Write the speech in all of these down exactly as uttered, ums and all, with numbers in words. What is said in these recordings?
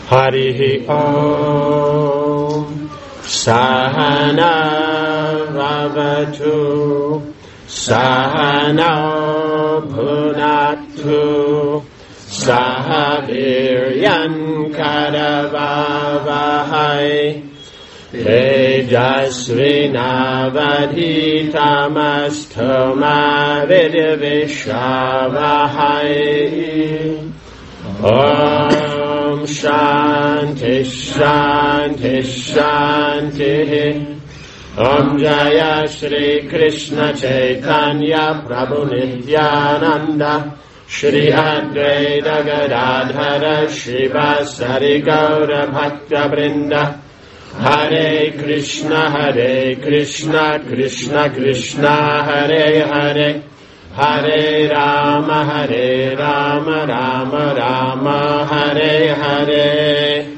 Harihi Om. Sahana Vavatu. Sahana Bhunaktu. Sahaviryan Karavavahai. Tejasvinavadhitamastu Vidvishavahai. Om Shanti Shanti Shanti. Om Jaya Shri Krishna Chaitanya Prabhu Nityananda Shri Advaita Gadadhara Shri Vasari Gaura Bhakta Vrinda. Hare Krishna Hare Krishna Krishna Krishna Hare Hare Hare Rama Hare Rama Rama Rama Hare Hare.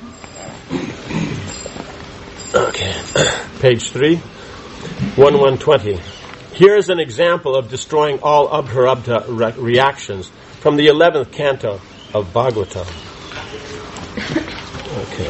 Okay, page three, one one twenty. Here is an example of destroying all abharabdha re- reactions from the eleventh canto of Bhagavatam. Okay.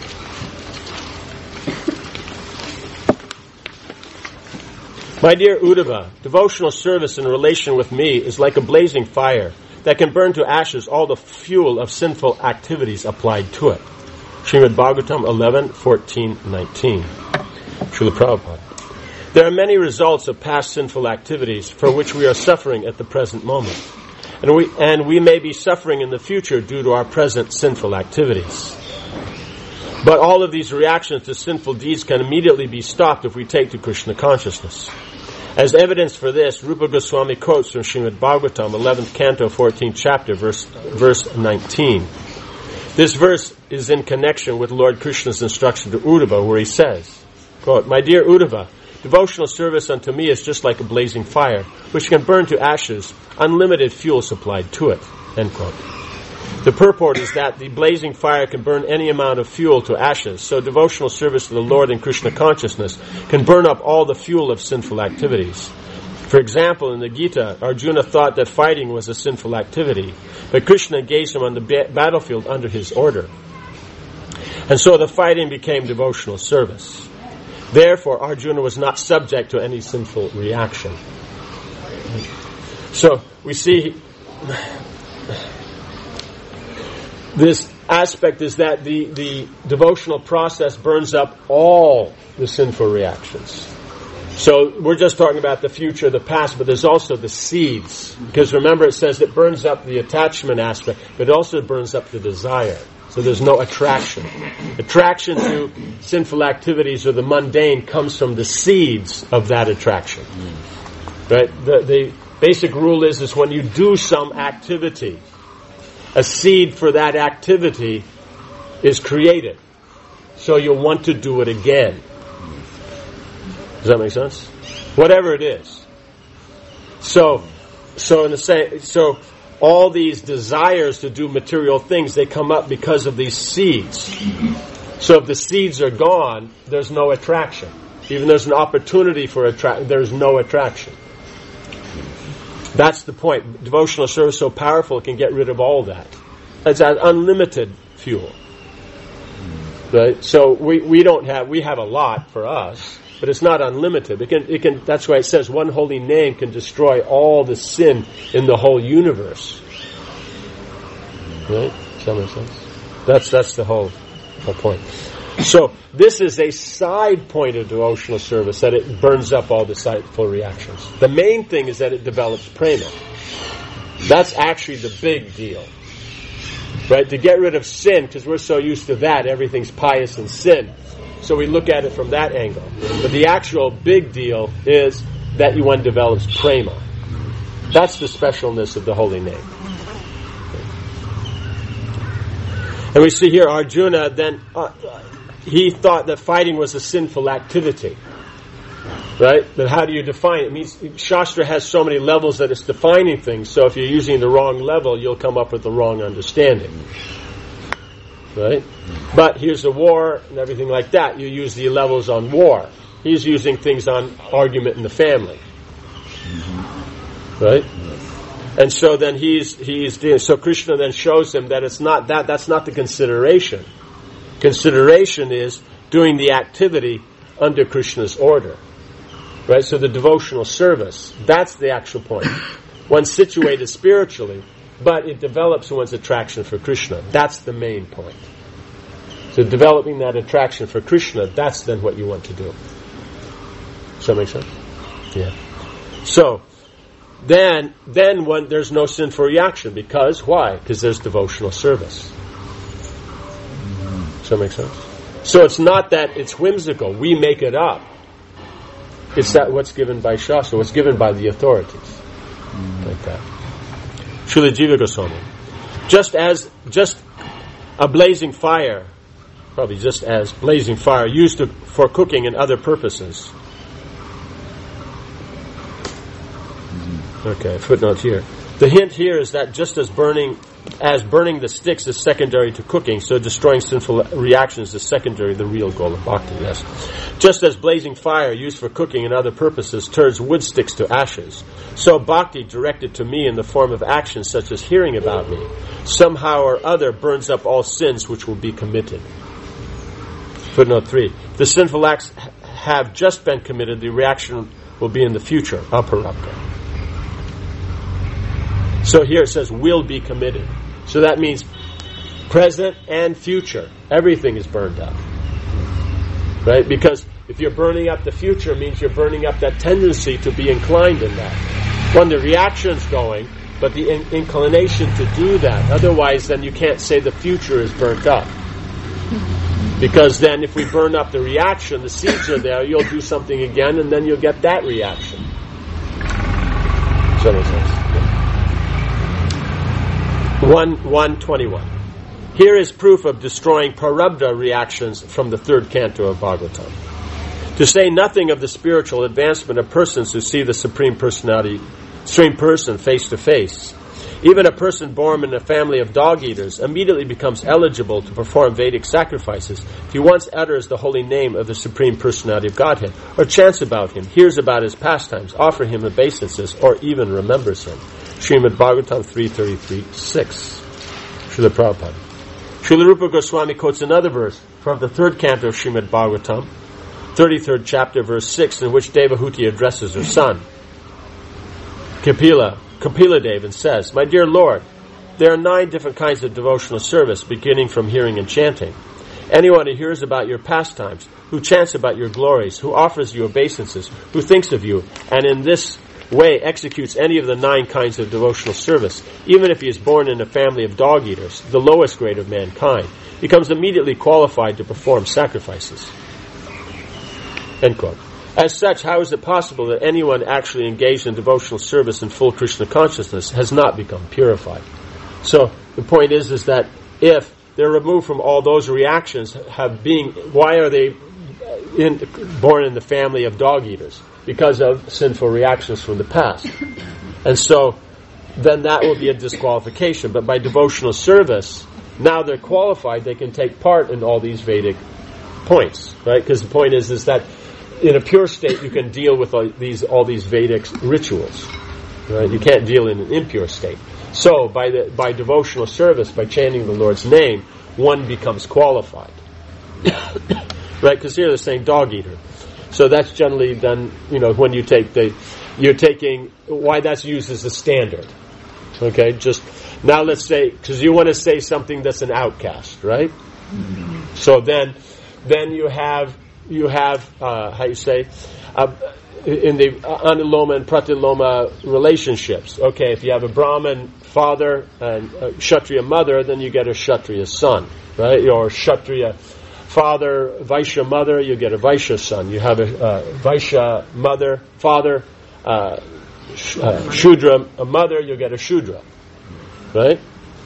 My dear Uddhava, devotional service in relation with me is like a blazing fire that can burn to ashes all the fuel of sinful activities applied to it. Srimad Bhagavatam eleven, fourteen, nineteen. Srila Prabhupada. There are many results of past sinful activities for which we are suffering at the present moment. And we, and we may be suffering in the future due to our present sinful activities. But all of these reactions to sinful deeds can immediately be stopped if we take to Krishna consciousness. As evidence for this, Rupa Goswami quotes from Srimad Bhagavatam, eleventh canto, fourteenth chapter, verse, verse nineteen. This verse is in connection with Lord Krishna's instruction to Uddhava, where he says, quote, My dear Uddhava, devotional service unto me is just like a blazing fire, which can burn to ashes unlimited fuel supplied to it. End quote. The purport is that the blazing fire can burn any amount of fuel to ashes, so devotional service to the Lord in Krishna consciousness can burn up all the fuel of sinful activities. For example, in the Gita, Arjuna thought that fighting was a sinful activity, but Krishna engaged him on the ba- battlefield under his order. And so the fighting became devotional service. Therefore, Arjuna was not subject to any sinful reaction. So, we see this aspect is that the, the devotional process burns up all the sinful reactions. So we're just talking about the future, the past, but there's also the seeds. Because remember it says it burns up the attachment aspect, but it also burns up the desire. So there's no attraction. Attraction to sinful activities or the mundane comes from the seeds of that attraction. Right? The, the basic rule is, is when you do some activity, a seed for that activity is created. So you'll want to do it again. Does that make sense? Whatever it is. So, so in the same, so all these desires to do material things, they come up because of these seeds. So if the seeds are gone, there's no attraction. Even there's an opportunity for attraction, there's no attraction. That's the point. Devotional service is so powerful it can get rid of all that. It's an unlimited fuel. Right? So we, we don't have, we have a lot for us, but it's not unlimited. It can, it can, that's why it says one holy name can destroy all the sin in the whole universe. Right? Does that make sense? That's, that's the whole, whole point. So this is a side point of devotional service, that it burns up all the sinful reactions. The main thing is that it develops prema. That's actually the big deal. Right? To get rid of sin, because we're so used to that, everything's pious and sin. So we look at it from that angle. But the actual big deal is that one develops prema. That's the specialness of the holy name. And we see here Arjuna then, uh, he thought that fighting was a sinful activity. Right? But how do you define it? It means Shastra has so many levels that it's defining things, so if you're using the wrong level, you'll come up with the wrong understanding. Right? But here's a war and everything like that. You use the levels on war. He's using things on argument in the family. Right? And so then he's he's doing, so Krishna then shows him that it's not that that's not the consideration. Consideration is doing the activity under Krishna's order. Right? So the devotional service, that's the actual point. One's situated spiritually, but it develops one's attraction for Krishna. That's the main point. So developing that attraction for Krishna, that's then what you want to do. Does that make sense? Yeah. So, then then when there's no sinful reaction. Because, why? Because there's devotional service. Does that make sense? So it's not that it's whimsical. We make it up. It's that what's given by Shastra, what's given by the authorities. Like that. Srila Jiva Goswami. Just as, just a blazing fire, probably just as blazing fire used to, for cooking and other purposes. Okay, footnote here. The hint here is that just as burning as burning the sticks is secondary to cooking, so destroying sinful reactions is secondary to the real goal of bhakti, yes. Just as blazing fire used for cooking and other purposes turns wood sticks to ashes, so bhakti directed to me in the form of actions such as hearing about me, somehow or other burns up all sins which will be committed. Footnote three. The sinful acts have just been committed, the reaction will be in the future, aparabdha. So here it says will be committed. So that means present and future. Everything is burned up. Right? Because if you're burning up the future, it means you're burning up that tendency to be inclined in that. When the reaction's going, but the in- inclination to do that. Otherwise, then you can't say the future is burnt up. Because then if we burn up the reaction, the seeds are there, you'll do something again, and then you'll get that reaction. So that makes sense. one twenty-one. Here is proof of destroying prarabdha reactions from the third canto of Bhagavatam. To say nothing of the spiritual advancement of persons who see the Supreme Personality, Supreme Person face to face. Even a person born in a family of dog-eaters immediately becomes eligible to perform Vedic sacrifices if he once utters the holy name of the Supreme Personality of Godhead, or chants about him, hears about his pastimes, offer him obeisances, or even remembers him. Srimad Bhagavatam three thirty-three six. Srila Prabhupada. Srila Rupa Goswami quotes another verse from the third canto of Srimad Bhagavatam, thirty-third chapter, verse six, in which Devahuti addresses her son, Kapila, Kapila Dev, and says, "My dear Lord, there are nine different kinds of devotional service, beginning from hearing and chanting. Anyone who hears about your pastimes, who chants about your glories, who offers you obeisances, who thinks of you, and in this way executes any of the nine kinds of devotional service, even if he is born in a family of dog-eaters, the lowest grade of mankind, becomes immediately qualified to perform sacrifices." End quote. As such, how is it possible that anyone actually engaged in devotional service in full Krishna consciousness has not become purified? So the point is, is that if they're removed from all those reactions, have being, why are they in, born in the family of dog-eaters? Because of sinful reactions from the past. And so, then that will be a disqualification. But by devotional service, now they're qualified, they can take part in all these Vedic points, right? Because the point is, is that in a pure state, you can deal with all these, all these Vedic rituals, right? You can't deal in an impure state. So, by the, by devotional service, by chanting the Lord's name, one becomes qualified. Right? Because here they're saying dog eater. So that's generally done, you know, when you take the, you're taking, why that's used as a standard. Okay, just, now let's say, because you want to say something that's an outcast, right? Mm-hmm. So then, then you have, you have, uh, how you say, uh, in the Anuloma and Pratiloma relationships. Okay, if you have a Brahmin father and a Kshatriya mother, then you get a Kshatriya son, right? Or Kshatriya father, Vaishya mother, you get a Vaishya son. You have a uh, Vaishya mother, father, uh, sh- uh, Shudra, a mother, you get a Shudra. Right?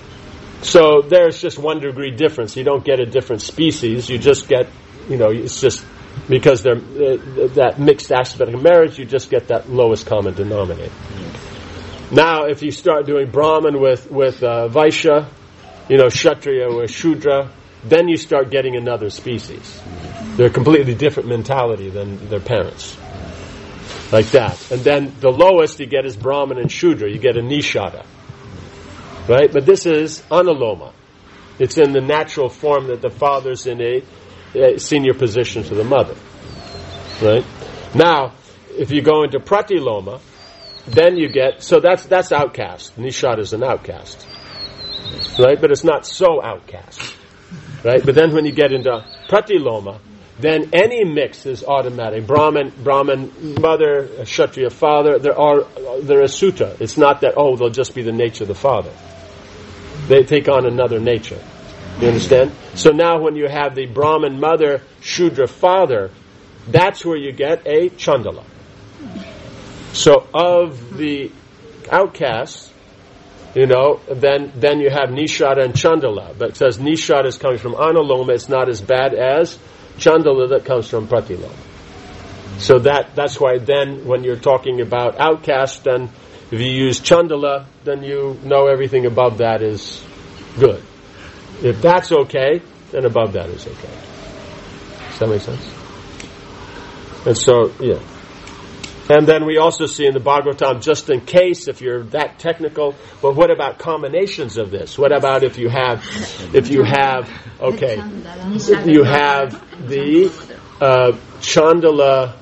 So there's just one degree difference. You don't get a different species. You just get, you know, it's just because they're uh, that mixed aspect of marriage, you just get that lowest common denominator. Mm-hmm. Now, if you start doing Brahman with, with uh, Vaishya, you know, Kshatriya with Shudra, then you start getting another species. They're a completely different mentality than their parents. Like that. And then the lowest you get is Brahman and Shudra. You get a Nishada. Right? But this is Analoma. It's in the natural form that the father's in a, a senior position to the mother. Right? Now, if you go into Pratiloma, then you get, so that's that's outcast. Nishada is an outcast. Right? But it's not so outcast. Right? But then when you get into Pratiloma, then any mix is automatic. Brahman, Brahman mother, Kshatriya father, there are they're a sutta. It's not that, oh, they'll just be the nature of the father. They take on another nature. You understand? So now when you have the Brahman mother, Shudra father, that's where you get a Chandala. So of the outcasts, you know, then then you have Nishada and Chandala. But it says Nishada is coming from Analoma. It's not as bad as Chandala that comes from Pratiloma. So that that's why then when you're talking about outcast, then if you use Chandala, then you know everything above that is good. If that's okay, then above that is okay. Does that make sense? And so, yeah. And then we also see in the Bhagavatam, just in case, if you're that technical, well, what about combinations of this? What about if you have, if you have, okay, you have the uh, Chandala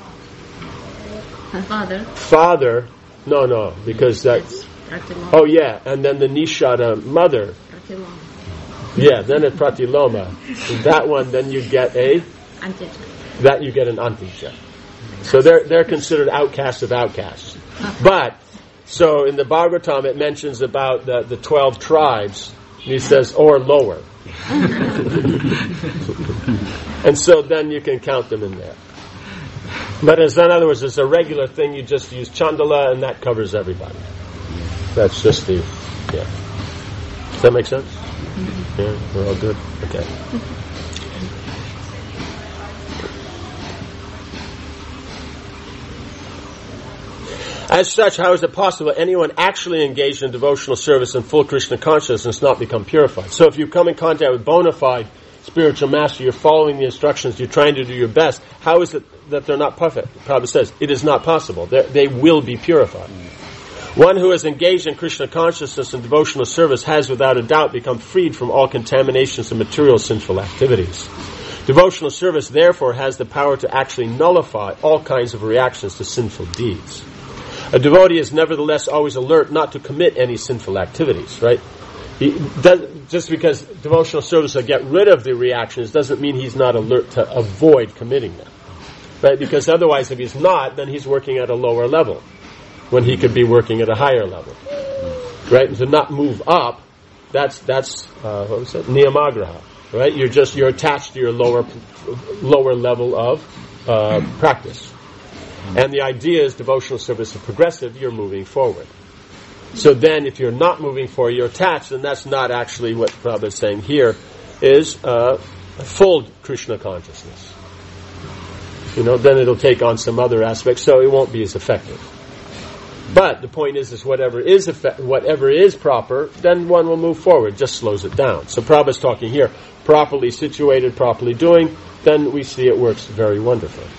father. Father, no, no, because that's, oh yeah, and then the Nishada mother. Yeah, then at Pratiloma. That one, then you get a, that you get an Antija. So they're they're considered outcasts of outcasts. But, so in the Bhagavatam it mentions about the, the twelve tribes, and he says, or lower. And so then you can count them in there. But as in other words, it's a regular thing, you just use Chandala and that covers everybody. That's just the, yeah. Does that make sense? Yeah, we're all good? Okay. As such, how is it possible anyone actually engaged in devotional service and full Krishna consciousness not become purified? So if you come in contact with bona fide spiritual master, you're following the instructions, you're trying to do your best, how is it that they're not perfect? Prabhupada says, it is not possible. They're, they will be purified. One who is engaged in Krishna consciousness and devotional service has without a doubt become freed from all contaminations and material sinful activities. Devotional service therefore has the power to actually nullify all kinds of reactions to sinful deeds. A devotee is nevertheless always alert not to commit any sinful activities, right? He does, just because devotional service will get rid of the reactions doesn't mean he's not alert to avoid committing them, right? Because otherwise, if he's not, then he's working at a lower level when he could be working at a higher level, right? And to not move up, that's that's uh, what was it? Niyamagraha, right? You're just you're attached to your lower lower level of uh, practice. And the idea is devotional service is progressive, you're moving forward. So then if you're not moving forward, you're attached, and that's not actually what Prabhupada is saying here, is uh, full Krishna consciousness. You know, then it'll take on some other aspects, so it won't be as effective. But the point is, is whatever is effect, whatever is proper, then one will move forward, just slows it down. So Prabhupada is talking here, properly situated, properly doing, then we see it works very wonderfully.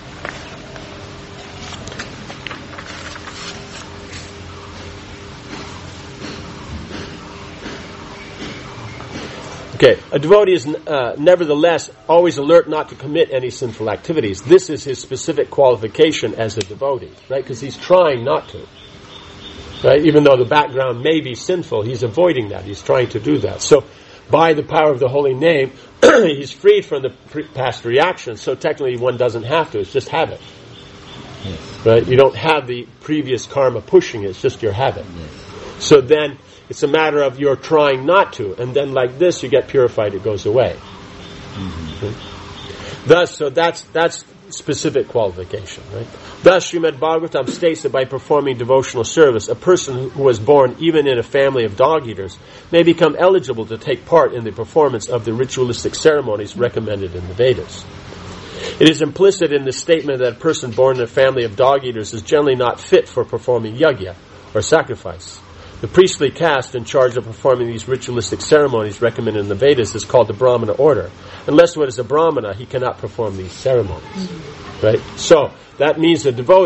Okay, a devotee is uh, nevertheless always alert not to commit any sinful activities. This is his specific qualification as a devotee, right? Because he's trying not to, right? Even though the background may be sinful, he's avoiding that. He's trying to do that. So, by the power of the holy name, he's freed from the pre- past reactions. So technically, one doesn't have to. It's just habit, yes. Right? You don't have the previous karma pushing it. It's just your habit. Yes. So then. It's a matter of you're trying not to, and then like this, you get purified, it goes away. Mm-hmm. Okay? Thus, so that's that's specific qualification, right? Thus, Srimad Bhagavatam states that by performing devotional service, a person who was born even in a family of dog-eaters may become eligible to take part in the performance of the ritualistic ceremonies recommended in the Vedas. It is implicit in the statement that a person born in a family of dog-eaters is generally not fit for performing yajna, or sacrifice. The priestly caste in charge of performing these ritualistic ceremonies recommended in the Vedas is called the Brahmana order. Unless one is a Brahmana, he cannot perform these ceremonies. Mm-hmm. Right? So, that means the devotee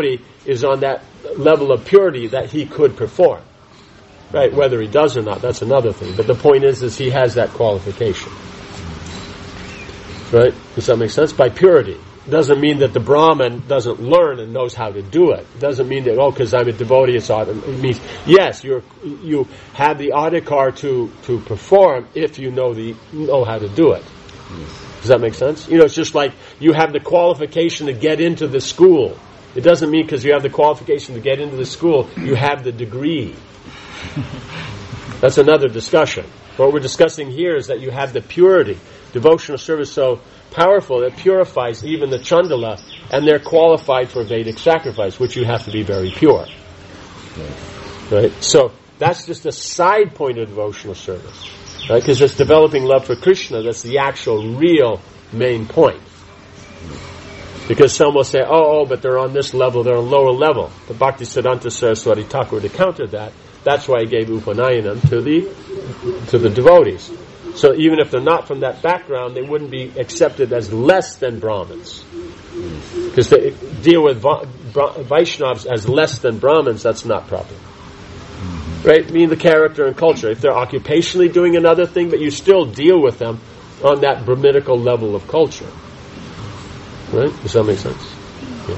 is on that level of purity that he could perform. Right? Whether he does or not, that's another thing. But the point is, is he has that qualification. Right? Does that make sense? By purity. Doesn't mean that the Brahmin doesn't learn and knows how to do it. Doesn't mean that, oh, because I'm a devotee, it's auto. It means, yes, you're, you have the adhikar to, to perform if you know the know how to do it. Does that make sense? You know, it's just like you have the qualification to get into the school. It doesn't mean because you have the qualification to get into the school, you have the degree. That's another discussion. What we're discussing here is that you have the purity. Devotional service so powerful that purifies even the Chandala, and they're qualified for Vedic sacrifice, which you have to be very pure. Right? So that's just a side point of devotional service. Right? Because it's developing love for Krishna, that's the actual real main point. Because some will say, oh, oh, but they're on this level, they're on a lower level. But Bhaktisiddhanta Saraswati Thakur, to counter that, that's why he gave Upanayanam to the to the devotees. So even if they're not from that background, they wouldn't be accepted as less than Brahmins. Because they deal with Va- Bra- Vaishnavas as less than Brahmins, that's not proper. Right? Meaning the character and culture. If they're occupationally doing another thing, but you still deal with them on that Brahminical level of culture. Right? Does that make sense? Yeah.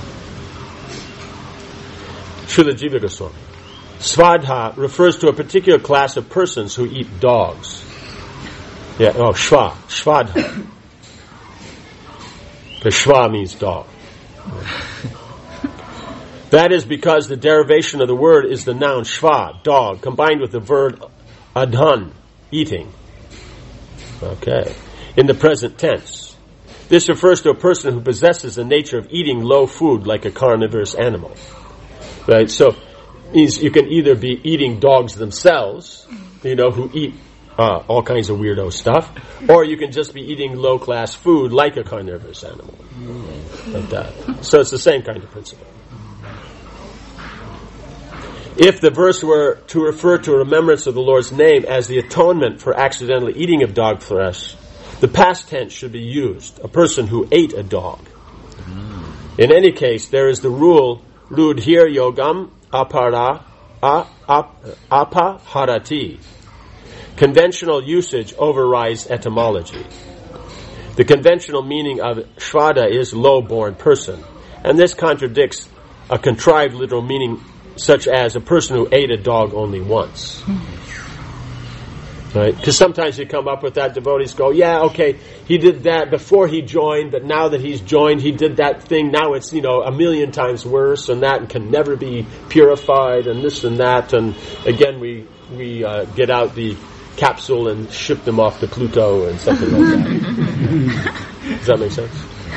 Srila Jiva Goswami. Svadha refers to a particular class of persons who eat dogs. Yeah, oh, Shva, Shvadha. Because Shva means dog. That is because the derivation of the word is the noun Shva, dog, combined with the verb adhan, eating. Okay. In the present tense. This refers to a person who possesses the nature of eating low food like a carnivorous animal. Right? So, means you can either be eating dogs themselves, you know, who eat uh, all kinds of weirdo stuff, or you can just be eating low-class food like a carnivorous animal. Like that. So it's the same kind of principle. If the verse were to refer to a remembrance of the Lord's name as the atonement for accidentally eating of dog flesh, the past tense should be used, a person who ate a dog. In any case, there is the rule, rudhir yogam apara a, ap, apaharati. Conventional usage overrides etymology. The conventional meaning of shvada is low-born person, and this contradicts a contrived literal meaning such as a person who ate a dog only once. Right? Because sometimes you come up with that, devotees go, yeah, okay, he did that before he joined, but now that he's joined, he did that thing, now it's, you know, a million times worse, and that and can never be purified, and this and that, and again we we uh, get out the capsule and ship them off to Pluto and something like that. Does that make sense?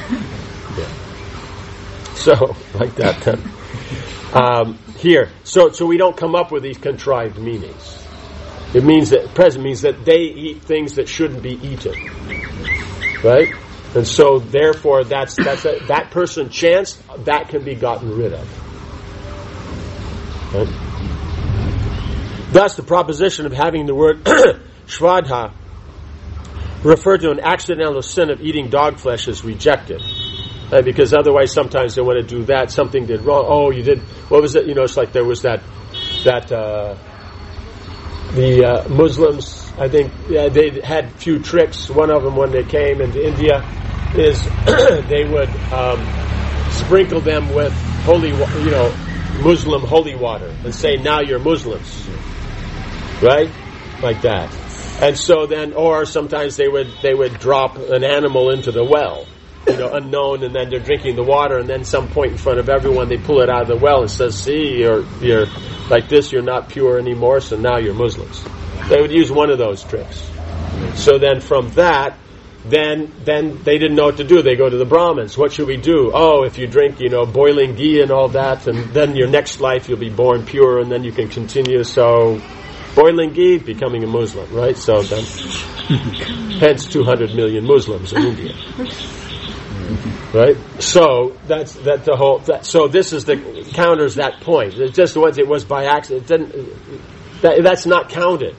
Yeah. So, like that then. Um, here, so so we don't come up with these contrived meanings. It means that present means that they eat things that shouldn't be eaten, right? And so, therefore, that's that's a, that person chance that can be gotten rid of. Right? Thus, the proposition of having the word shvadha refer to an accidental sin of eating dog flesh is rejected. Uh, because otherwise sometimes they want to do that, something did wrong, oh, you did, what was it, you know, it's like there was that, that, uh, the, uh, Muslims, I think, yeah, they had few tricks. One of them when they came into India is they would, um, sprinkle them with holy, you know, Muslim holy water and say, now you're Muslims. Right? Like that. And so then, or sometimes they would, they would drop an animal into the well. You know, unknown, and then they're drinking the water, and then some point in front of everyone they pull it out of the well and says, see, you're you're like this, you're not pure anymore, so now you're Muslims. They would use one of those tricks. So then from that, then then they didn't know what to do. They go to the Brahmins. What should we do? Oh, if you drink, you know, boiling ghee and all that, and then your next life you'll be born pure, and then you can continue. So boiling ghee, becoming a Muslim, right? So then, hence two hundred million Muslims in India. Right, so that's that the whole. That, so this is the counters that point. It just was it was by accident. It didn't. That, that's not counted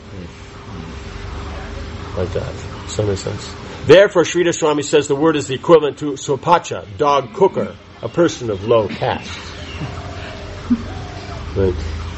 like that. Does that make sense? Therefore, Sridhar Swami says the word is the equivalent to sopacha, dog cooker, a person of low caste. Right.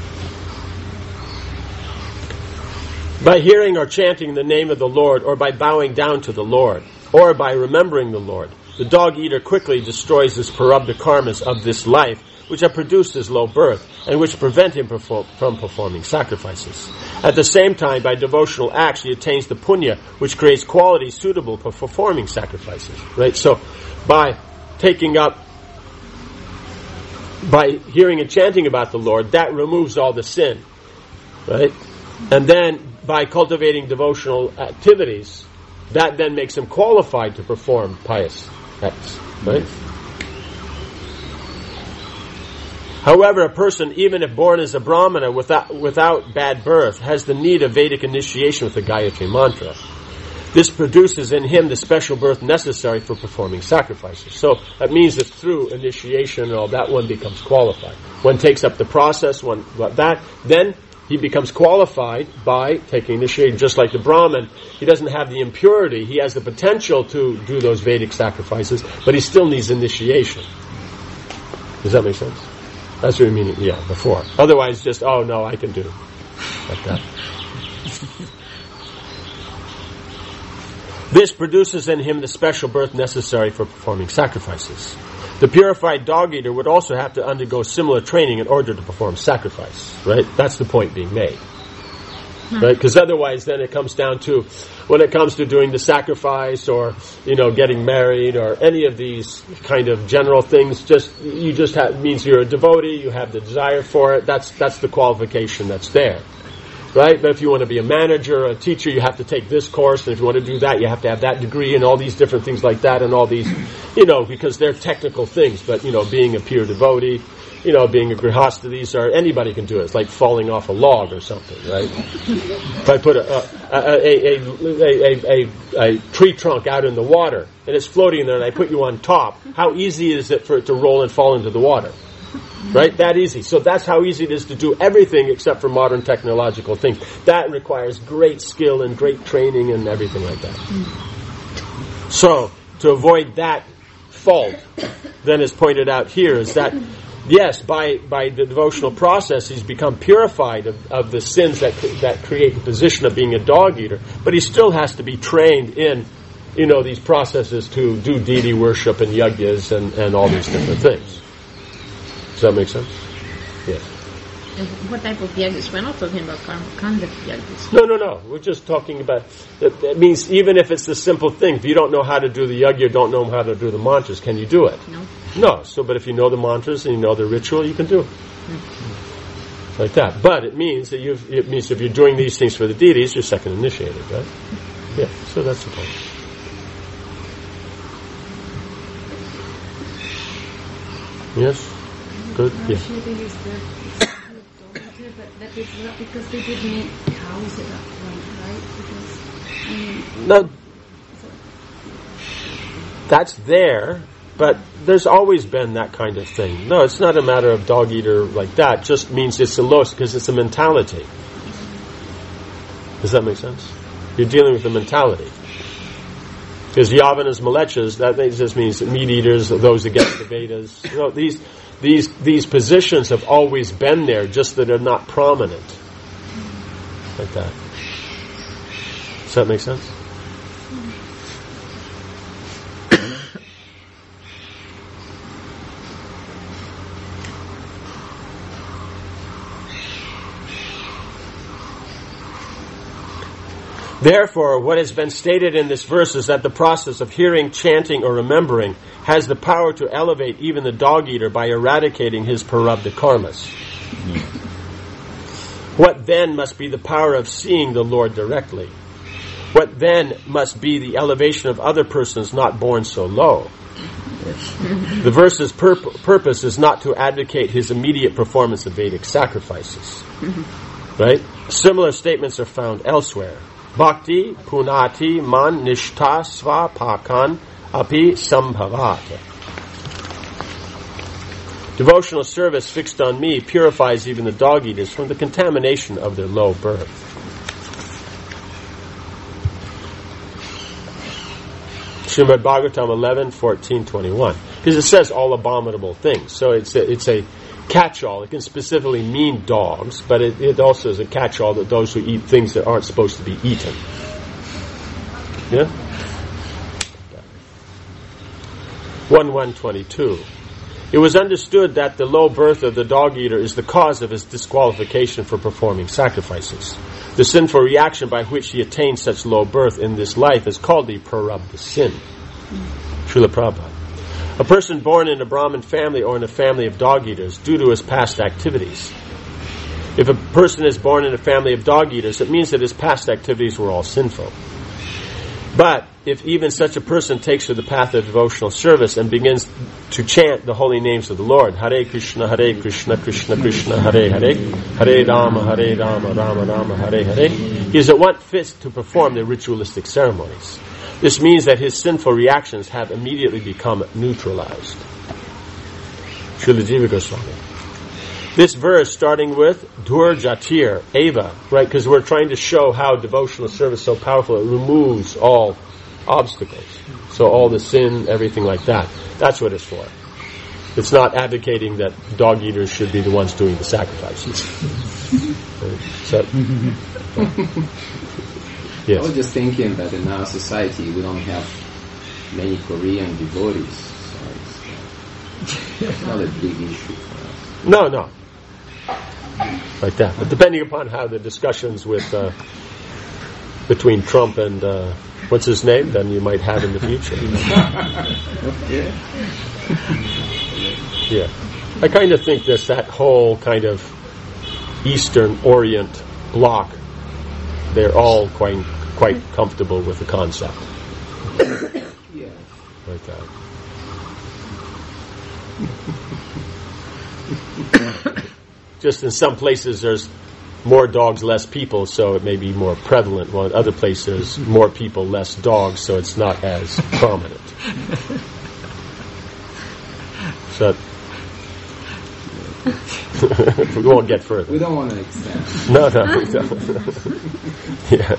By hearing or chanting the name of the Lord, or by bowing down to the Lord, or by remembering the Lord, the dog-eater quickly destroys his parabdha karmas of this life, which have produced his low birth, and which prevent him perform, from performing sacrifices. At the same time, by devotional acts, he attains the punya, which creates qualities suitable for performing sacrifices. Right? So, by taking up, by hearing and chanting about the Lord, that removes all the sin. Right? And then, by cultivating devotional activities, that then makes him qualified to perform pious acts. Right? However, a person, even if born as a brahmana without, without bad birth, has the need of Vedic initiation with the Gayatri mantra. This produces in him the special birth necessary for performing sacrifices. So that means that through initiation and all that, one becomes qualified. One takes up the process, one that, then he becomes qualified by taking initiation. Just like the Brahmin, he doesn't have the impurity. He has the potential to do those Vedic sacrifices, but he still needs initiation. Does that make sense? That's what we mean, yeah, before. Otherwise, just, oh, no, I can do like that. This produces in him the special birth necessary for performing sacrifices. The purified dog-eater would also have to undergo similar training in order to perform sacrifice, right? That's the point being made. Right? Because otherwise then it comes down to, when it comes to doing the sacrifice or, you know, getting married or any of these kind of general things, just, you just have, means you're a devotee, you have the desire for it, that's, that's the qualification that's there. Right? But if you want to be a manager or a teacher, you have to take this course, and if you want to do that, you have to have that degree and all these different things like that and all these, you know, because they're technical things, but, you know, being a pure devotee, you know, being a grihastha, these are, anybody can do it. It's like falling off a log or something, right? If I put a, a, a, a, a, a, a tree trunk out in the water, and it's floating there, and I put you on top, how easy is it for it to roll and fall into the water? Right? That easy. So that's how easy it is to do everything except for modern technological things. That requires great skill and great training and everything like that. So, to avoid that fault, then as pointed out here, is that yes, by, by the devotional process, he's become purified of, of the sins that that create the position of being a dog eater, but he still has to be trained in, you know, these processes to do deity worship and yajnas and, and all these different things. Does that make sense? Yes. And what type of yajnas? We're not talking about kanda yajnas. No, no, no. We're just talking about, that, that means even if it's a simple thing, if you don't know how to do the yajna, don't know how to do the mantras, can you do it? No. No. So, but if you know the mantras and you know the ritual, you can do it. Mm-hmm. Like that. But it means that you've, it means if you're doing these things for the deities, you're second initiated, right? Yeah. So that's the point. Yes? Good? Yeah. But that is not because they did make cows at that point, right? Because, I mean, no, that's there, but there's always been that kind of thing. No, it's not a matter of dog eater like that. It just means it's a loss because it's a mentality. Does that make sense? You're dealing with a mentality. Because Yavanas, Malechas, that just means meat eaters, those against the Vedas. You know, these these these positions have always been there, just that they're not prominent. Like that. Does that make sense? Therefore, what has been stated in this verse is that the process of hearing, chanting, or remembering has the power to elevate even the dog-eater by eradicating his parabdha karmas. Mm-hmm. What then must be the power of seeing the Lord directly? What then must be the elevation of other persons not born so low? The verse's pur- purpose is not to advocate his immediate performance of Vedic sacrifices. Mm-hmm. Right? Similar statements are found elsewhere. Bhakti punati man nishta sva pakan api sambhavata. Devotional service fixed on me purifies even the dog-eaters from the contamination of their low birth. Srimad Bhagavatam eleven fourteen twenty-one, because it says all abominable things. So it's a, it's a catch-all. It can specifically mean dogs, but it, it also is a catch-all that those who eat things that aren't supposed to be eaten. Yeah? one one twenty-two. It was understood that the low birth of the dog-eater is the cause of his disqualification for performing sacrifices. The sinful reaction by which he attained such low birth in this life is called the prarabdha sin. Srila Prabhupada. A person born in a Brahmin family or in a family of dog-eaters due to his past activities. If a person is born in a family of dog-eaters, it means that his past activities were all sinful. But if even such a person takes to the path of devotional service and begins to chant the holy names of the Lord, Hare Krishna, Hare Krishna, Krishna Krishna, Hare Hare, Hare Rama, Hare Rama, Rama Rama, Hare Hare, he is at once fit to perform the ritualistic ceremonies. This means that his sinful reactions have immediately become neutralized. Srila Jiva Goswami. This verse, starting with Dur Jatir, Eva, right, because we're trying to show how devotional service is so powerful, it removes all obstacles. So all the sin, everything like that. That's what it's for. It's not advocating that dog eaters should be the ones doing the sacrifices. So, yes. I was just thinking that in our society we don't have many Korean devotees, so it's, it's not a big issue for us. No, no. Like that. But depending upon how the discussions with uh, between Trump and uh, what's his name, then you might have in the future. Yeah. Yeah. I kind of think this, that whole kind of Eastern Orient bloc, they're all quite quite comfortable with the concept. Yeah. Like that. Just in some places there's more dogs, less people, so it may be more prevalent. While in other places, more people, less dogs, so it's not as prominent. So we won't get further. We don't want to extend. No, no, we don't. Yeah.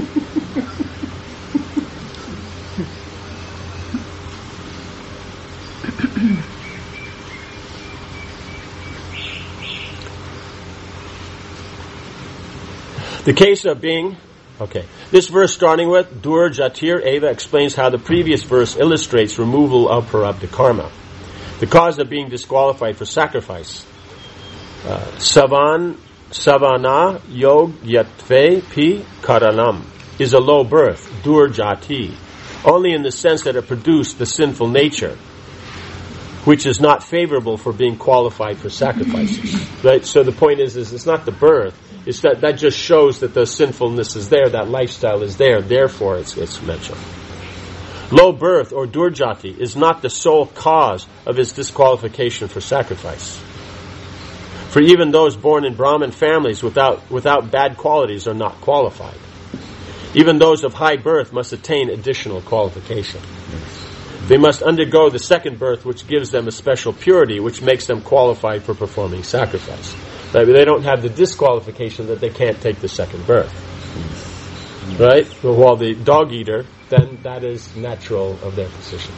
The case of being, okay, this verse starting with Dur Jatir Eva explains how the previous verse illustrates removal of prarabdha karma. The cause of being disqualified for sacrifice. Uh, Savan, Savana Yog Yatve Pi Karanam is a low birth, Dur Jati, only in the sense that it produced the sinful nature, which is not favorable for being qualified for sacrifices. Right? So the point is, is it's not the birth. It's that that just shows that the sinfulness is there, that lifestyle is there, therefore it's, it's mentioned. Low birth, or durjati, is not the sole cause of his disqualification for sacrifice. For even those born in Brahmin families without, without bad qualities are not qualified. Even those of high birth must attain additional qualification. They must undergo the second birth, which gives them a special purity, which makes them qualified for performing sacrifice. They don't have the disqualification that they can't take the second birth. Right? But while the dog eater, then that is natural of their position.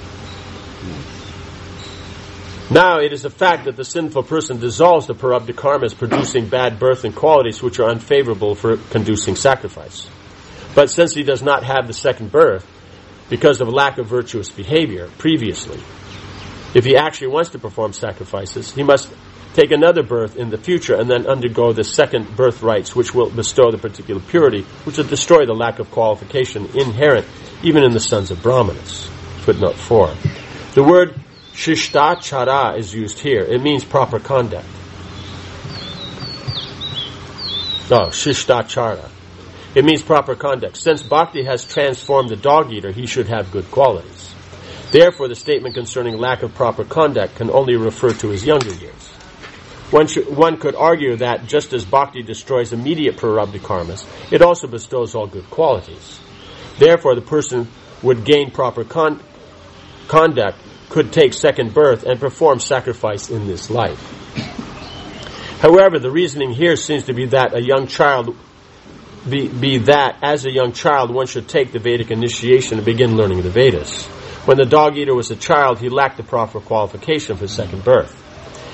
Now it is a fact that the sinful person dissolves the prarabdha karmas, producing bad birth and qualities which are unfavorable for conducing sacrifice. But since he does not have the second birth, because of lack of virtuous behavior previously, if he actually wants to perform sacrifices, he must take another birth in the future and then undergo the second birth rites, which will bestow the particular purity, which will destroy the lack of qualification inherent even in the sons of Brahmanas. Footnote four. The word shishtachara is used here. It means proper conduct. No, shishtachara. It means proper conduct. Since bhakti has transformed the dog eater, he should have good qualities. Therefore, the statement concerning lack of proper conduct can only refer to his younger years. One, should, one could argue that just as bhakti destroys immediate prarabdha karmas, it also bestows all good qualities. Therefore, the person would gain proper con- conduct, could take second birth, and perform sacrifice in this life. However, the reasoning here seems to be that a young child, be, be that as a young child one should take the Vedic initiation and begin learning the Vedas. When the dog eater was a child, he lacked the proper qualification for second birth.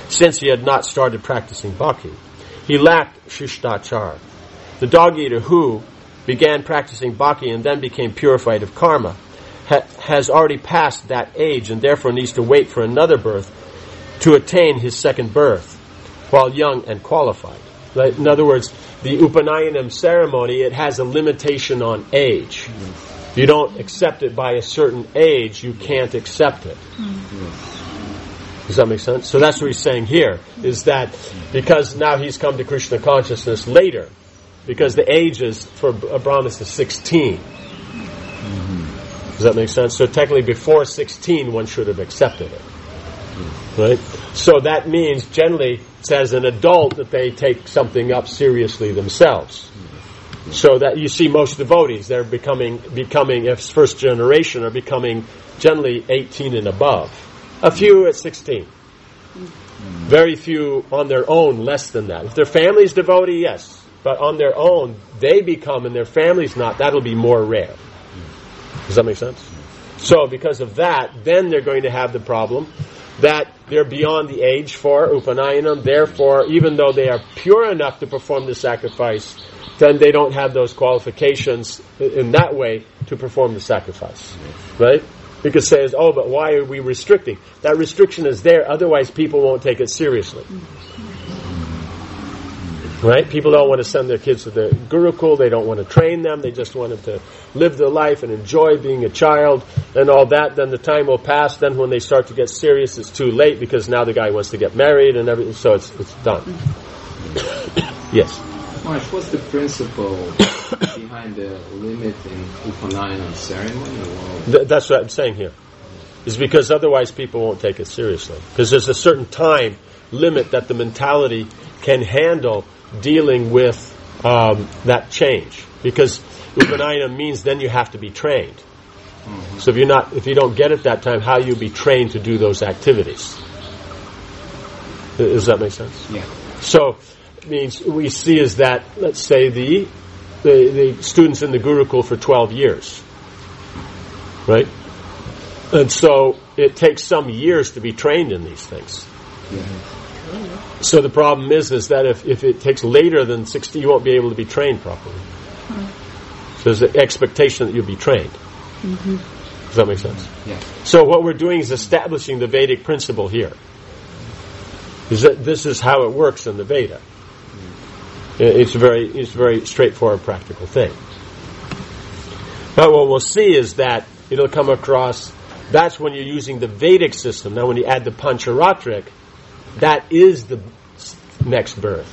since he had not started practicing bhakti. He lacked shishtachar. The dog-eater who began practicing bhakti and then became purified of karma ha- has already passed that age and therefore needs to wait for another birth to attain his second birth while young and qualified. Right? In other words, the Upanayanam ceremony, it has a limitation on age. If you don't accept it by a certain age, you can't accept it. Does that make sense? So that's what he's saying here, is that because now he's come to Krishna consciousness later, because the age is for a Brahmins is sixteen. Does that make sense? So technically before sixteen one should have accepted it. Right? So that means generally it's as an adult that they take something up seriously themselves. So that you see most devotees, they're becoming, becoming, if first generation, are becoming generally eighteen and above. A few at sixteen. Very few on their own less than that. If their family's devotee, yes. But on their own, they become, and their family's not, that'll be more rare. Does that make sense? So because of that, then they're going to have the problem that they're beyond the age for Upanayanam. Therefore, even though they are pure enough to perform the sacrifice, then they don't have those qualifications in that way to perform the sacrifice. Right? You could say, oh, but why are we restricting? That restriction is there, otherwise people won't take it seriously. Right? People don't want to send their kids to the Gurukul, they don't want to train them, they just want them to live their life and enjoy being a child and all that. Then the time will pass, then when they start to get serious, it's too late because now the guy wants to get married and everything, so it's it's done. Yes? Maharaj, what's the principle behind the limit in Upanayanam ceremony? Th- that's what I'm saying here. Is because otherwise people won't take it seriously. Because there's a certain time limit that the mentality can handle dealing with um, that change. Because Upanayanam means then you have to be trained. Mm-hmm. So if you're not, if you don't get it that time, how you be trained to do those activities? Does that make sense? Yeah. So means we see is that, let's say, the, the the students in the Gurukul for twelve years, right? And so it takes some years to be trained in these things. Yeah. So the problem is is that if, if it takes later than sixty, you won't be able to be trained properly. So there's an expectation that you'll be trained. Mm-hmm. Does that make sense? Yeah. So what we're doing is establishing the Vedic principle here. Is that this is how it works in the Veda. It's a very, it's a very straightforward, practical thing. But what we'll see is that it'll come across, that's when you're using the Vedic system. Now when you add the Pancharatric, that is the next birth.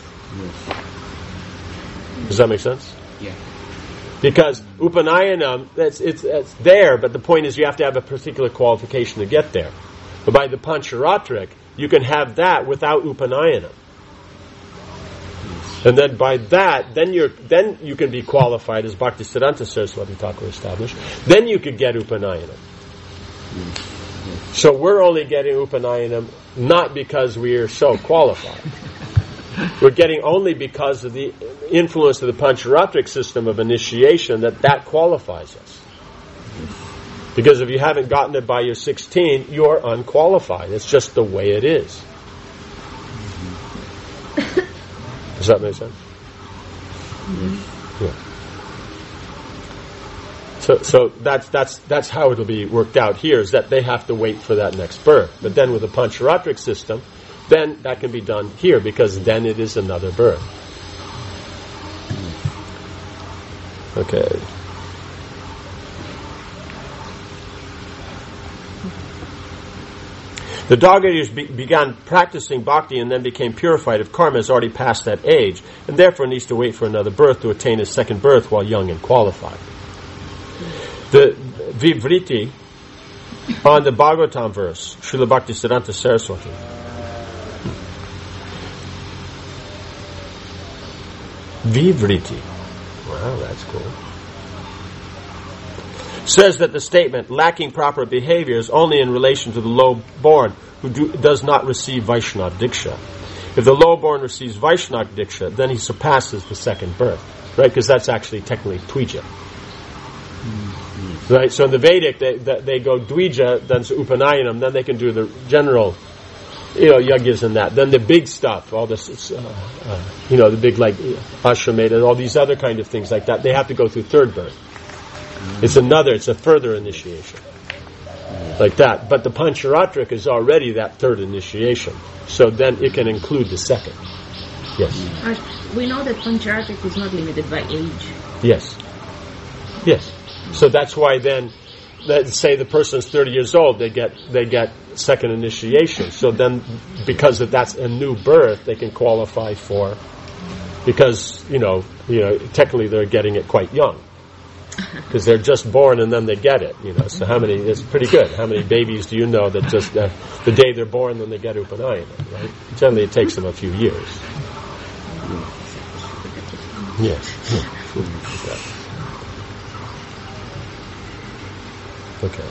Does that make sense? Yeah. Because Upanayanam, that's, it's, it's there, but the point is you have to have a particular qualification to get there. But by the Pancharatric, you can have that without Upanayanam. And then by that, then you're then you can be qualified as Bhaktisiddhanta Saraswati Thakur established. Then you could get Upanayanam. So we're only getting Upanayanam not because we are so qualified. We're getting only because of the influence of the Pancharatric system of initiation that that qualifies us. Because if you haven't gotten it by your sixteen, you're unqualified. It's just the way it is. Does that make sense? Mm-hmm. Yeah. So, so that's that's that's how it'll be worked out here. Is that they have to wait for that next birth. But then with the Pancharatric system, then that can be done here because then it is another birth. Okay. The dog-eaters be- began practicing bhakti and then became purified of karma, has already passed that age, and therefore needs to wait for another birth to attain his second birth while young and qualified. The Vivriti on the Bhagavatam verse, Srila Bhaktisiddhanta Saraswati. Vivriti. Wow, that's cool. Says that the statement, lacking proper behavior, is only in relation to the low-born who do, does not receive Vaishnava Diksha. If the low-born receives Vaishnava Diksha, then he surpasses the second birth. Right? Because that's actually technically Twija. Mm-hmm. Right? So in the Vedic, they, they go Dvija, then Upanayanam, then they can do the general you know, yajnas and that. Then the big stuff, all this, uh, uh, you know, the big like ashwamedha, all these other kind of things like that, they have to go through third birth. It's another, it's a further initiation. Like that. But the Pancharatrika is already that third initiation. So then it can include the second. Yes. Uh, we know that Pancharatrika is not limited by age. Yes. Yes. So that's why then, let's say the person's thirty years old, they get they get second initiation. So then, because of that's a new birth, they can qualify for, because, you know, you know, technically they're getting it quite young. Because they're just born and then they get it, you know. So how many, it's pretty good. How many babies do you know that just, uh, the day they're born, then they get Upanayana, right? Generally it takes them a few years. Yes. Yeah. Okay.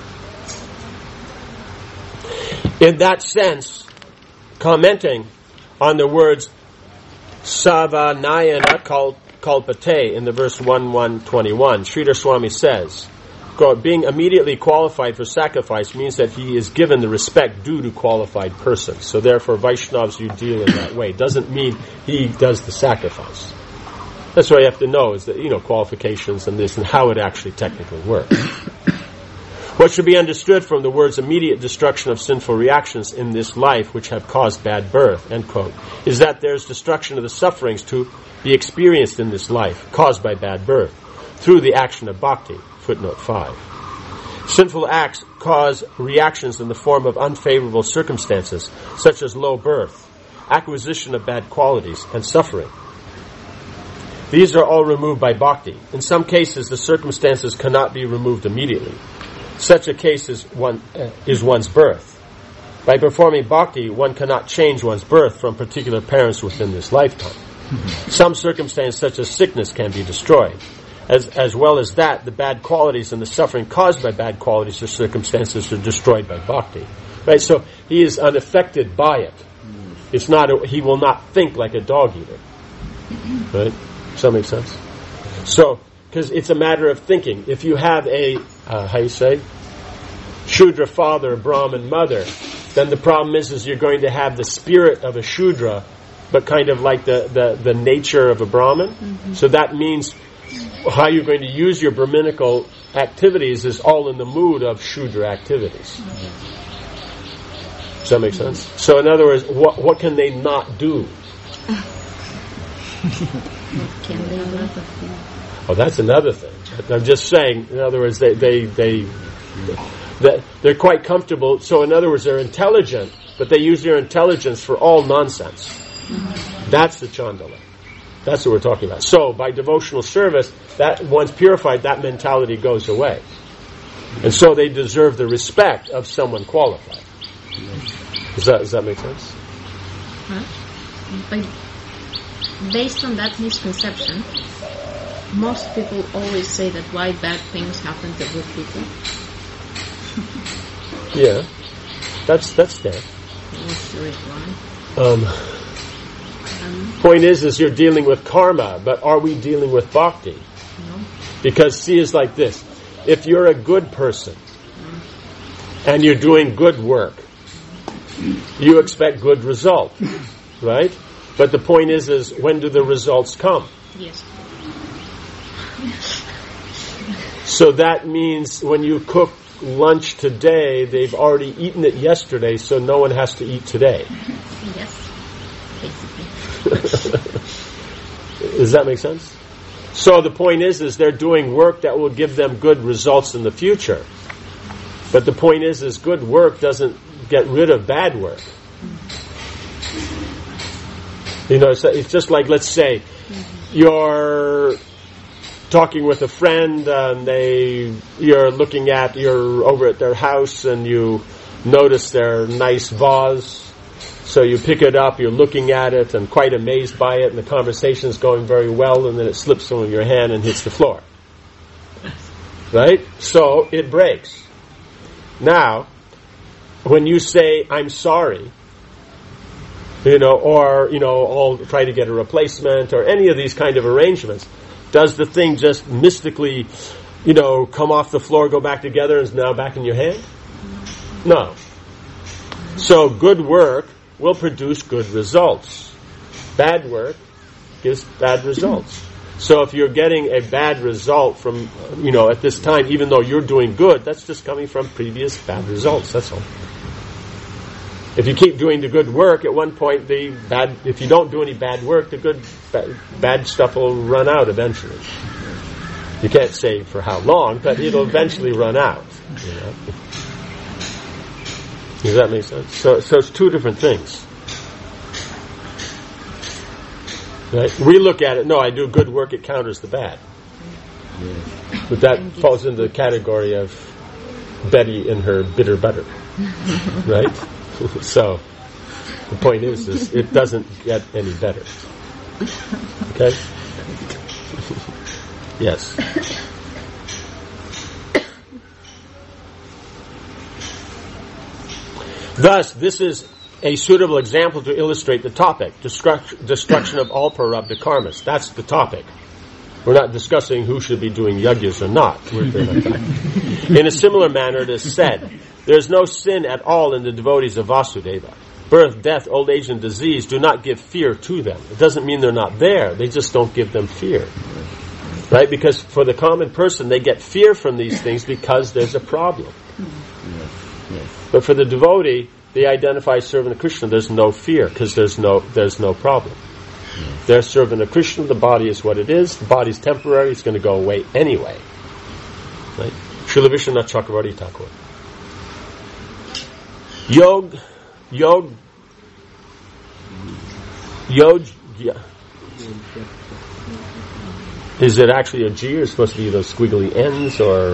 In that sense, commenting on the words Savanayana Kalp Kalpate in the verse one one twenty-one, Sridhar Swami says, being immediately qualified for sacrifice means that he is given the respect due to qualified persons. So therefore, Vaishnavas, you deal in that way. Doesn't mean he does the sacrifice. That's what you have to know, is that, you know, qualifications and this and how it actually technically works. What should be understood from the words immediate destruction of sinful reactions in this life which have caused bad birth, end quote, is that there's destruction of the sufferings to be experienced in this life caused by bad birth through the action of bhakti, footnote five. Sinful acts cause reactions in the form of unfavorable circumstances such as low birth, acquisition of bad qualities, and suffering. These are all removed by bhakti. In some cases, the circumstances cannot be removed immediately. Such a case is, one, uh, is one's birth. By performing bhakti, one cannot change one's birth from particular parents within this lifetime. Some circumstances, such as sickness, can be destroyed. As, as well as that, the bad qualities and the suffering caused by bad qualities or circumstances are destroyed by bhakti. Right? So he is unaffected by it. It's not. A, he will not think like a dog eater. Right? Does that make sense? So, because it's a matter of thinking. If you have a, uh, how you say, Shudra father, Brahmin mother, then the problem is, is you're going to have the spirit of a Shudra, but kind of like the, the, the nature of a Brahmin. Mm-hmm. So that means how you're going to use your Brahminical activities is all in the mood of Shudra activities. Mm-hmm. Does that make sense? So in other words, what, what can they not do? What can they not do? Oh, that's another thing. I'm just saying, in other words, they, they, they, they, they're quite comfortable. So in other words, they're intelligent, but they use their intelligence for all nonsense. Mm-hmm. That's the Chandala. That's what we're talking about. So, by devotional service, that once purified, that mentality goes away. And so they deserve the respect of someone qualified. Does that, does that make sense? Huh? But based on that misconception, most people always say that why bad things happen to good people. Yeah. That's, that's there. What's the reason why? Um... Point is, is you're dealing with karma, but are we dealing with bhakti? No. Because see, it's like this. If you're a good person, and you're doing good work, you expect good result, right? But the point is, is when do the results come? Yes. So that means when you cook lunch today, they've already eaten it yesterday, so no one has to eat today. Yes. Basically. Does that make sense? So the point is, is they're doing work that will give them good results in the future. But the point is, is good work doesn't get rid of bad work. You know, it's, it's just like, let's say, you're talking with a friend and they, you're looking at, you're over at their house and you notice their nice vase. So you pick it up, you're looking at it and quite amazed by it, and the conversation is going very well, and then it slips from your hand and hits the floor. Right? So it breaks. Now, when you say, I'm sorry, you know, or, you know, I'll try to get a replacement, or any of these kind of arrangements, does the thing just mystically, you know, come off the floor, go back together, and is now back in your hand? No. So good work will produce good results. Bad work gives bad results. So if you're getting a bad result from, you know, at this time, even though you're doing good, that's just coming from previous bad results, that's all. If you keep doing the good work, at one point, the bad, if you don't do any bad work, the good, bad, bad stuff will run out eventually. You can't say for how long, but it'll eventually run out. You know? Does that make sense? So, so it's two different things. Right? We look at it, no, I do good work, it counters the bad. Yeah. But that falls into the category of Betty and her bitter butter. Right? So, the point is, is, it doesn't get any better. Okay? Yes. Thus, this is a suitable example to illustrate the topic, destruct, destruction of all prarabdha karmas. That's the topic. We're not discussing who should be doing yajnas or not. In a similar manner, it is said, there is no sin at all in the devotees of Vasudeva. Birth, death, old age, and disease do not give fear to them. It doesn't mean they're not there. They just don't give them fear. Right? Because for the common person, they get fear from these things because there's a problem. But for the devotee, they identify as servant of Krishna. There's no fear because there's no there's no problem. They're servant of Krishna. The body is what it is. The body's temporary. It's going to go away anyway. Right? Srila Vishwanath Chakravarti Thakur. Yog, yog, yog. Yeah. Is it actually a G, or is it supposed to be those squiggly ends, or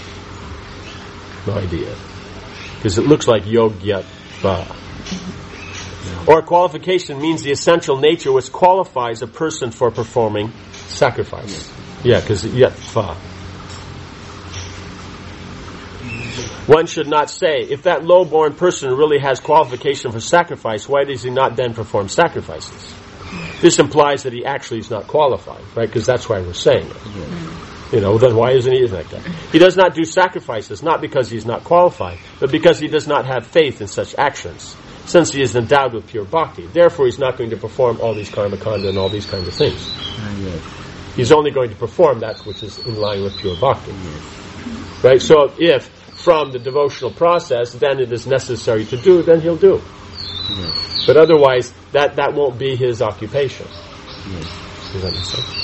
no idea? Because it looks like yogyatva. Or qualification means the essential nature which qualifies a person for performing sacrifice. Yeah, because yatva. One should not say, if that low-born person really has qualification for sacrifice, why does he not then perform sacrifices? This implies that he actually is not qualified, right? Because that's why we're saying it. You know, then why isn't he like that? He does not do sacrifices, not because he's not qualified, but because he does not have faith in such actions, since he is endowed with pure bhakti. Therefore, he's not going to perform all these karma kanda and all these kinds of things. He's only going to perform that which is in line with pure bhakti. Right? So if from the devotional process, then it is necessary to do, then he'll do. Yes. But otherwise, that, that won't be his occupation. Yes. Does that make sense?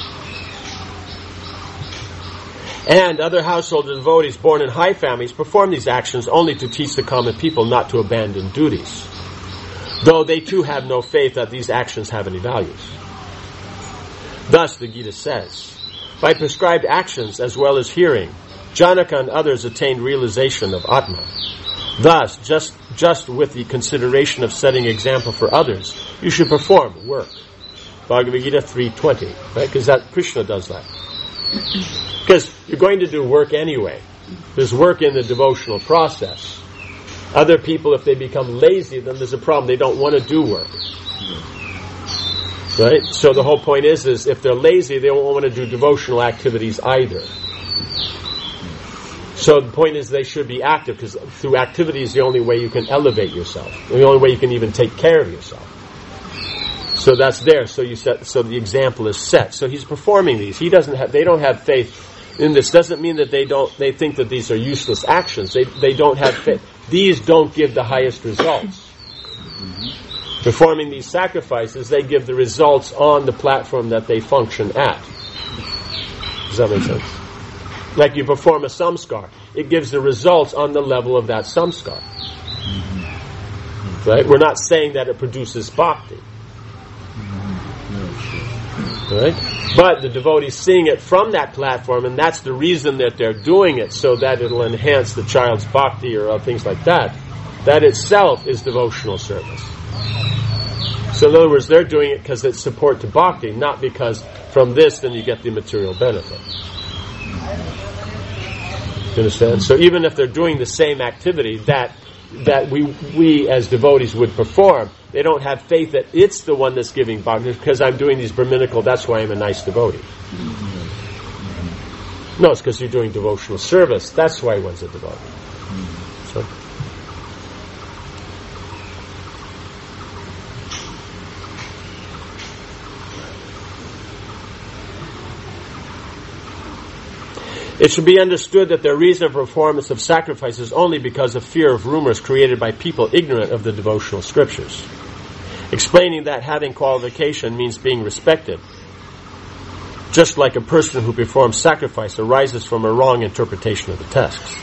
And other household devotees born in high families perform these actions only to teach the common people not to abandon duties, though they too have no faith that these actions have any values. Thus, the Gita says, by prescribed actions as well as hearing, Janaka and others attained realization of Atma. Thus, just just with the consideration of setting example for others, you should perform work. Bhagavad Gita three twenty, right? Because that Krishna does that. Because you're going to do work anyway. There's work in the devotional process. Other people, if they become lazy, then there's a problem. They don't want to do work. Right? So the whole point is, is if they're lazy, they won't want to do devotional activities either. So the point is they should be active, because through activity is the only way you can elevate yourself. The only way you can even take care of yourself. So that's there. So you set. So the example is set. So he's performing these. He doesn't have. They don't have faith in this. Doesn't mean that they don't. They think that these are useless actions. They they don't have faith. These don't give the highest results. Mm-hmm. Performing these sacrifices, they give the results on the platform that they function at. Does that make sense? Like you perform a samskar, it gives the results on the level of that samskar. Mm-hmm. Right? We're not saying that it produces bhakti. Right? But the devotees seeing it from that platform, and that's the reason that they're doing it, so that it'll enhance the child's bhakti or things like that. That itself is devotional service. So in other words, they're doing it because it's support to bhakti, not because from this then you get the material benefit. You understand? So even if they're doing the same activity that that we we as devotees would perform, they don't have faith that it's the one that's giving bhakti, because I'm doing these brahminical, that's why I'm a nice devotee. Mm-hmm. No, it's because you're doing devotional service, that's why one's a devotee. Mm-hmm. So. It should be understood that their reason for performance of sacrifice is only because of fear of rumors created by people ignorant of the devotional scriptures. Explaining that having qualification means being respected, just like a person who performs sacrifice arises from a wrong interpretation of the text.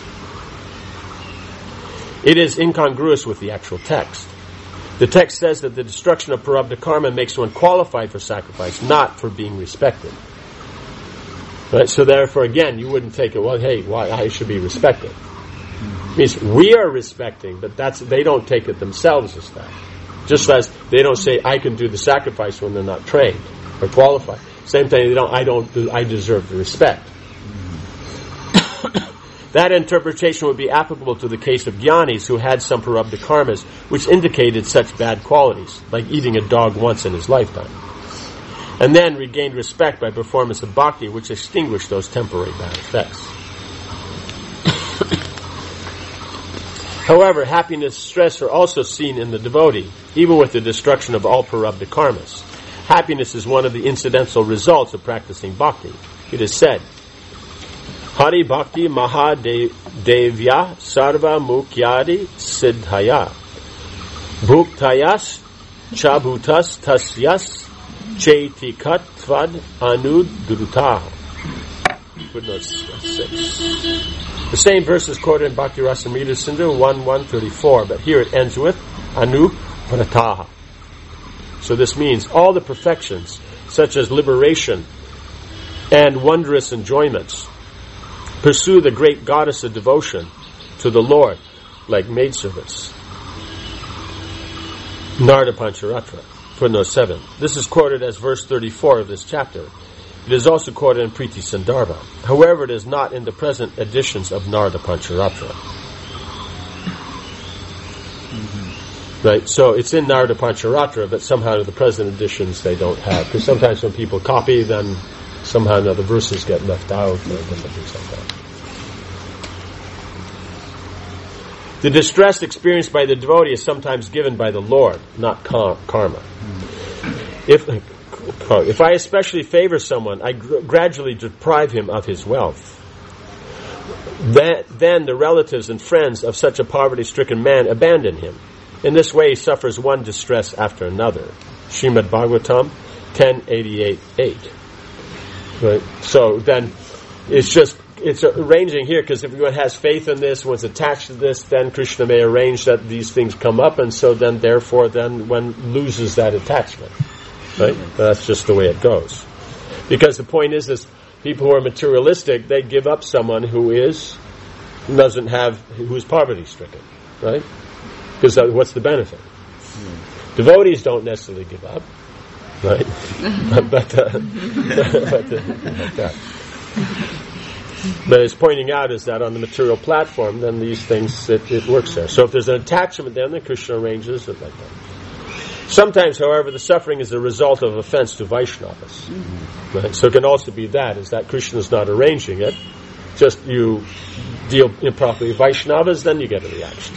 It is incongruous with the actual text. The text says that the destruction of Prarabdha karma makes one qualified for sacrifice, not for being respected. Right? So therefore, again, you wouldn't take it, well, hey, why I should be respected. It means we are respecting, but that's they don't take it themselves as that. Just as they don't say, I can do the sacrifice when they're not trained or qualified. Same thing, they don't, I don't do, I deserve the respect. That interpretation would be applicable to the case of jnanis who had some Prarabdha karmas which indicated such bad qualities, like eating a dog once in his lifetime, and then regained respect by performance of bhakti, which extinguished those temporary bad effects. However, happiness and stress are also seen in the devotee, even with the destruction of all Prarabdha karmas. Happiness is one of the incidental results of practicing bhakti. It is said, Hari Bhakti Maha Devya Sarva Mukyadi Siddhaya Bhuktayas Chabhutas Tasyas Chaitikat Tvad Anudruta. Footnote six. The same verse is quoted in Bhakti Rasamrita Sindhu one one thirty-four, but here it ends with Anuvrataha. So this means all the perfections, such as liberation and wondrous enjoyments, pursue the great goddess of devotion to the Lord, like maidservants. Narada Pancharatra, footnote seven. This is quoted as verse thirty-four of this chapter. It is also quoted in Priti Sandarbha. However, it is not in the present editions of Narada Pancharatra. Mm-hmm. Right, so it's in Narada Pancharatra, but somehow in the present editions they don't have. Because sometimes when people copy, then somehow or the verses get left out or different things like that. The distress experienced by the devotee is sometimes given by the Lord, not karma. If, if I especially favor someone, I gr- gradually deprive him of his wealth. That, then the relatives and friends of such a poverty-stricken man abandon him. In this way he suffers one distress after another. Srimad Bhagavatam ten eighty-eight eight. Right. So then, it's just it's arranging here because if one has faith in this, one's attached to this, then Krishna may arrange that these things come up, and so then, therefore, then one loses that attachment. Right. That's just the way it goes. Because the point is, is people who are materialistic, they give up someone who is who doesn't have who is poverty stricken. Right. Because what's the benefit? Hmm. Devotees don't necessarily give up. Right, but uh, but, uh, like that. But it's pointing out is that on the material platform, then these things it, it works there. So if there's an attachment, then the Krishna arranges it like that. Sometimes, however, the suffering is a result of offense to Vaishnavas. Mm-hmm. Right? So it can also be that is that Krishna is not arranging it. Just you deal improperly with Vaishnavas, then you get a reaction.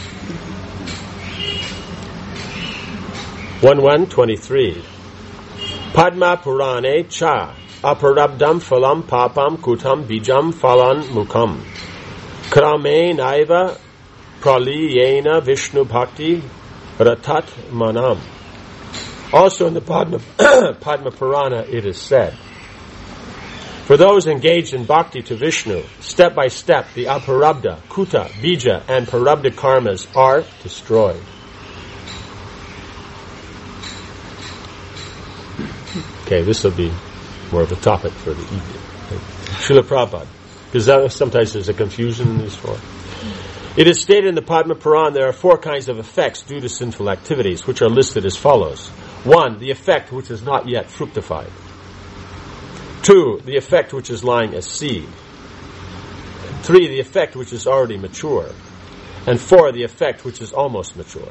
One one twenty three. Padma Purane Cha Aparabdam Phalam Papam Kutam Bijam Phalan Mukam Krame Naiva Praliyena Vishnu Bhakti Ratat Manam. Also in the Padma, Padma Purana it is said, for those engaged in bhakti to Vishnu, step by step the aparabdha, kuta, bija, and parabdha karmas are destroyed. Okay, this will be more of a topic for the evening. Srila Prabhupada. Because sometimes there's a confusion in these four. It is stated in the Padma Purana there are four kinds of effects due to sinful activities, which are listed as follows. One, the effect which is not yet fructified. Two, the effect which is lying as seed. Three, the effect which is already mature. And four, the effect which is almost mature.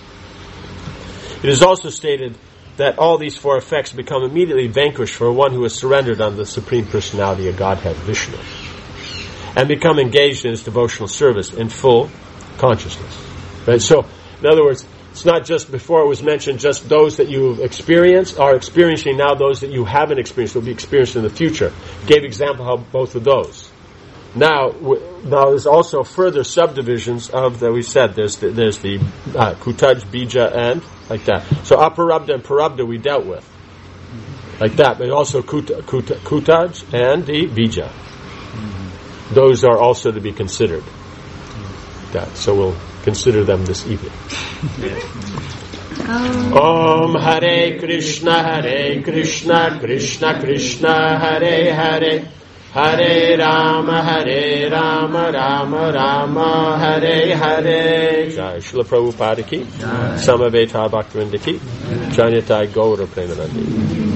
It is also stated that all these four effects become immediately vanquished for one who has surrendered unto the Supreme Personality of Godhead, Vishnu, and become engaged in his devotional service in full consciousness. Right? So, in other words, it's not just before it was mentioned just those that you've experienced are experiencing now, those that you haven't experienced will be experienced in the future. Gave example how both of those. Now, w- now there's also further subdivisions of the, we said, there's the, there's the uh, kutaj, bija, and like that. So aparabda and parabda we dealt with. Like that, but also kuta, kuta, kutaj and the bija. Those are also to be considered. That. So we'll consider them this evening. Om Hare Krishna, Hare Krishna, Krishna Krishna, Hare Hare, Hare Rama, Hare Rama, Rama Rama, Hare Hare. Jai Srila Prabhupada ki, Samaveta Bhaktivinoda ki, Janatai Gaura Premanandi.